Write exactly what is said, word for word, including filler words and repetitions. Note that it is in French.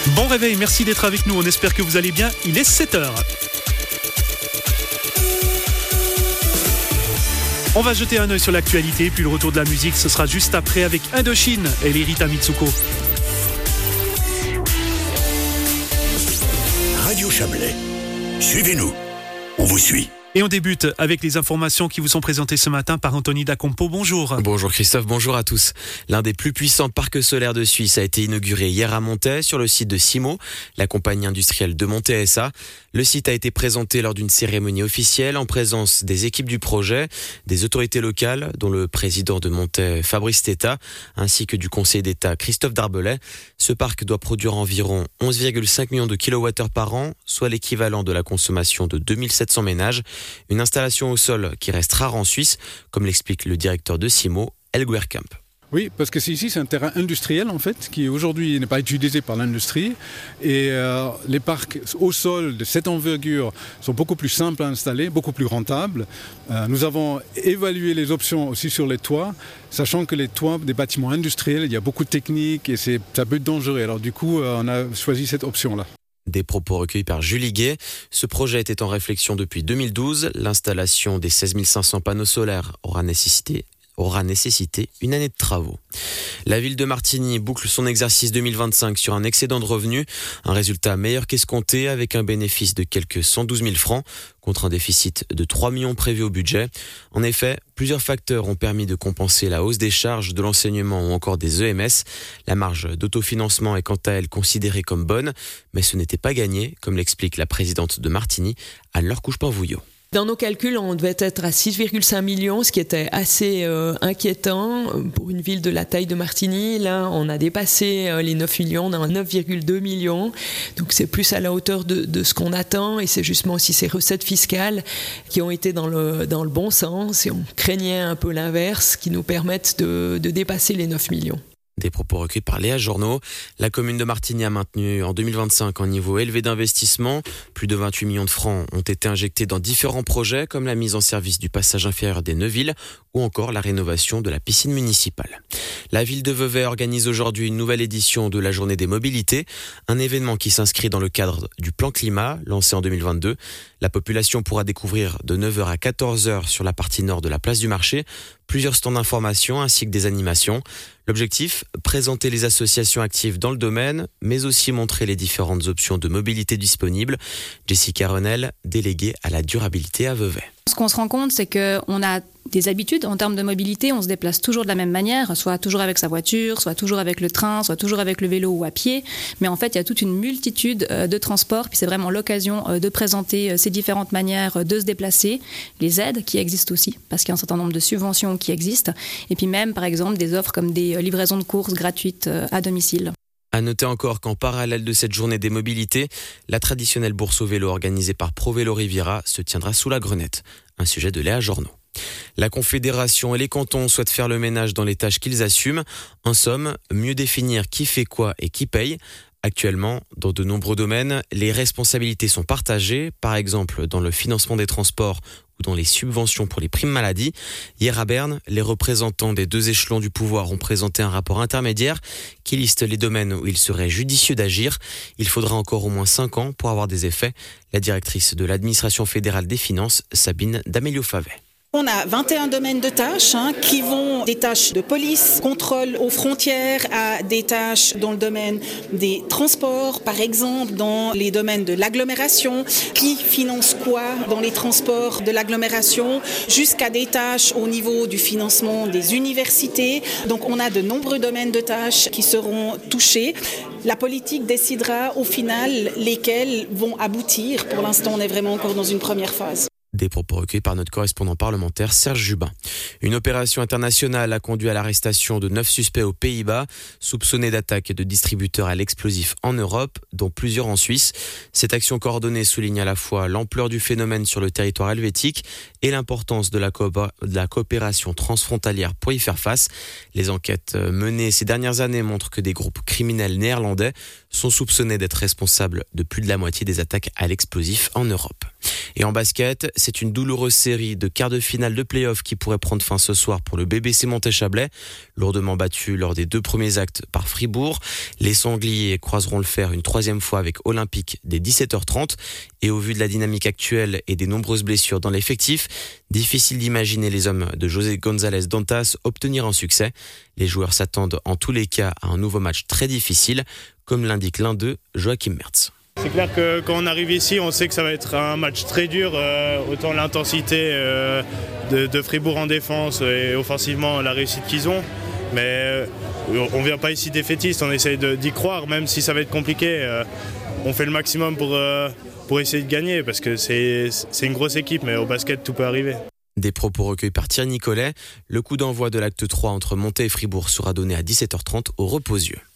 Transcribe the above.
Bon réveil, merci d'être avec nous, on espère que vous allez bien, il est sept heures. On va jeter un œil sur l'actualité, puis le retour de la musique, ce sera juste après avec Indochine et Rita Mitsuko. Radio Chablais, suivez-nous, on vous suit. Et on débute avec les informations qui vous sont présentées ce matin par Anthony Dacompo. Bonjour. Bonjour Christophe, bonjour à tous. L'un des plus puissants parcs solaires de Suisse a été inauguré hier à Montet sur le site de Simo, la compagnie industrielle de Montet S A. Le site a été présenté lors d'une cérémonie officielle en présence des équipes du projet, des autorités locales, dont le président de Montet Fabrice Teta, ainsi que du conseiller d'État Christophe Darbelet. Ce parc doit produire environ onze virgule cinq millions de kilowattheures par an, soit l'équivalent de la consommation de deux mille sept cents ménages. Une installation au sol qui reste rare en Suisse, comme l'explique le directeur de Simo, Elguer Camp. Oui, parce que c'est ici, c'est un terrain industriel en fait, qui aujourd'hui n'est pas utilisé par l'industrie. Et euh, les parcs au sol de cette envergure sont beaucoup plus simples à installer, beaucoup plus rentables. Euh, nous avons évalué les options aussi sur les toits, sachant que les toits des bâtiments industriels, il y a beaucoup de techniques et c'est, ça peut être dangereux. Alors du coup, euh, on a choisi cette option-là. Des propos recueillis par Julie Gay. Ce projet était en réflexion depuis deux mille douze. L'installation des seize mille cinq cents panneaux solaires aura nécessité, aura nécessité une année de travaux. La ville de Martigny boucle son exercice deux mille vingt-cinq sur un excédent de revenus, un résultat meilleur qu'escompté avec un bénéfice de quelques cent douze mille francs contre un déficit de trois millions prévu au budget. En effet, plusieurs facteurs ont permis de compenser la hausse des charges de l'enseignement ou encore des E M S. La marge d'autofinancement est quant à elle considérée comme bonne, mais ce n'était pas gagné, comme l'explique la présidente de Martigny, Anne-Laure Couchepin-Vouillot. Dans nos calculs, on devait être à six virgule cinq millions, ce qui était assez euh, inquiétant pour une ville de la taille de Martigny. Là, on a dépassé euh, les neuf millions, on est à neuf virgule deux millions. Donc c'est plus à la hauteur de, de ce qu'on attend et c'est justement aussi ces recettes fiscales qui ont été dans le, dans le bon sens et on craignait un peu l'inverse qui nous permettent de, de dépasser les neuf millions. Des propos recueillis par Léa Journeau. La commune de Martigny a maintenu en deux mille vingt-cinq un niveau élevé d'investissement. Plus de vingt-huit millions de francs ont été injectés dans différents projets comme la mise en service du passage inférieur des Neuville ou encore la rénovation de la piscine municipale. La ville de Vevey organise aujourd'hui une nouvelle édition de la Journée des mobilités, un événement qui s'inscrit dans le cadre du plan climat lancé en deux mille vingt-deux. La population pourra découvrir de neuf heures à quatorze heures sur la partie nord de la place du marché plusieurs stands d'information ainsi que des animations. L'objectif, présenter les associations actives dans le domaine, mais aussi montrer les différentes options de mobilité disponibles. Jessica Renel, déléguée à la durabilité à Vevey. Ce qu'on se rend compte, c'est qu'on a des habitudes en termes de mobilité, on se déplace toujours de la même manière, soit toujours avec sa voiture, soit toujours avec le train, soit toujours avec le vélo ou à pied. Mais en fait, il y a toute une multitude de transports, puis c'est vraiment l'occasion de présenter ces différentes manières de se déplacer, les aides qui existent aussi, parce qu'il y a un certain nombre de subventions qui existent, et puis même, par exemple, des offres comme des livraisons de courses gratuites à domicile. À noter encore qu'en parallèle de cette journée des mobilités, la traditionnelle bourse au vélo organisée par ProVélo Riviera se tiendra sous la Grenette. Un sujet de Léa Journeau. La Confédération et les cantons souhaitent faire le ménage dans les tâches qu'ils assument. En somme, mieux définir qui fait quoi et qui paye. Actuellement, dans de nombreux domaines, les responsabilités sont partagées, par exemple dans le financement des transports ou dans les subventions pour les primes maladie. Hier à Berne, les représentants des deux échelons du pouvoir ont présenté un rapport intermédiaire qui liste les domaines où il serait judicieux d'agir. Il faudra encore au moins cinq ans pour avoir des effets. La directrice de l'administration fédérale des finances, Sabine D'Amelio-Favet. On a vingt et un domaines de tâches hein, qui vont des tâches de police, contrôle aux frontières, à des tâches dans le domaine des transports, par exemple dans les domaines de l'agglomération, qui finance quoi dans les transports de l'agglomération, jusqu'à des tâches au niveau du financement des universités. Donc on a de nombreux domaines de tâches qui seront touchés. La politique décidera au final lesquels vont aboutir. Pour l'instant, on est vraiment encore dans une première phase. Des propos recueillis par notre correspondant parlementaire Serge Jubin. Une opération internationale a conduit à l'arrestation de neuf suspects aux Pays-Bas, soupçonnés d'attaques de distributeurs à l'explosif en Europe, dont plusieurs en Suisse. Cette action coordonnée souligne à la fois l'ampleur du phénomène sur le territoire helvétique et l'importance de la, co- de la coopération transfrontalière pour y faire face. Les enquêtes menées ces dernières années montrent que des groupes criminels néerlandais sont soupçonnés d'être responsables de plus de la moitié des attaques à l'explosif en Europe. Et en basket, c'est une douloureuse série de quarts de finale de play-off qui pourrait prendre fin ce soir pour le B B C Montet-Chablais. Lourdement battu lors des deux premiers actes par Fribourg, les Sangliers croiseront le fer une troisième fois avec Olympique dès dix-sept heures trente. Et au vu de la dynamique actuelle et des nombreuses blessures dans l'effectif, difficile d'imaginer les hommes de José González Dantas obtenir un succès. Les joueurs s'attendent en tous les cas à un nouveau match très difficile, comme l'indique l'un d'eux, Joachim Mertz. C'est clair que quand on arrive ici, on sait que ça va être un match très dur, euh, autant l'intensité euh, de, de Fribourg en défense et offensivement la réussite qu'ils ont. Mais euh, on ne vient pas ici défaitiste, on essaye de, d'y croire, même si ça va être compliqué. Euh, on fait le maximum pour, euh, pour essayer de gagner, parce que c'est, c'est une grosse équipe, mais au basket, tout peut arriver. Des propos recueillis par Thierry Nicolet. Le coup d'envoi de l'acte trois entre Montet et Fribourg sera donné à dix-sept heures trente au Reposieux.